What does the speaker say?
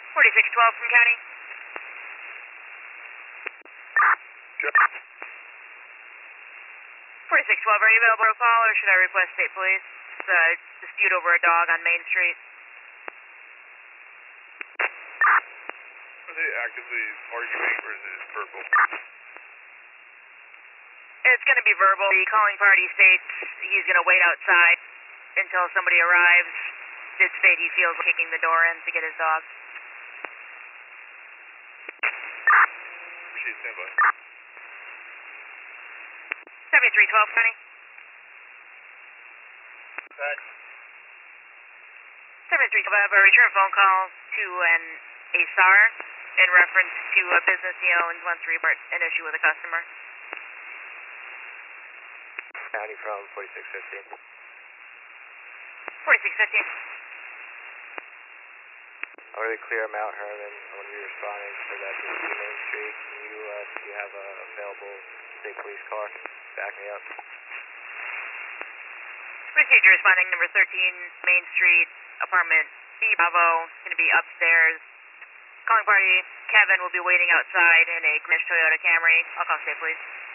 4612 from county. 4612, are you available to call or should I request state police? It's a dispute over a dog on Main Street. Are they actively arguing or is it verbal? It's going to be verbal. The calling party states he's going to wait outside until somebody arrives. Did state he feels kicking the door in to get his dog. Appreciate standby. 7312, County. 7312, I have a return phone call to an ASAR in reference to a business he owns, wants to report an issue with a customer. County from 4615. 4615. Already clear Mount Herman. I'm going to be responding for that to Main Street. Can you, do you have a available state police car? Back me up. Procedure responding number 13, Main Street, apartment B Bravo, going to be upstairs. Calling party, Kevin will be waiting outside in a Greenwich Toyota Camry. I'll call state police.